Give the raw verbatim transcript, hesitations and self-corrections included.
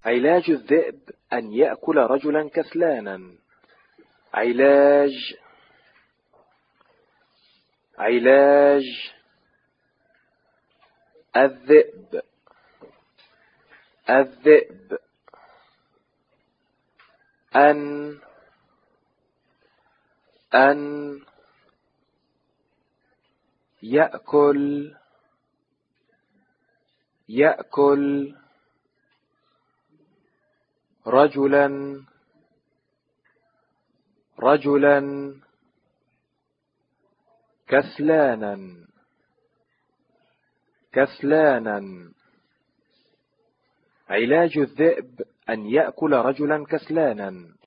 علاج الذئب أن يأكل رجلا كسلانا. علاج علاج الذئب الذئب أن أن يأكل يأكل رجلا رجلا كسلانا كسلانا. علاج الذئب أن يأكل رجلا كسلانا.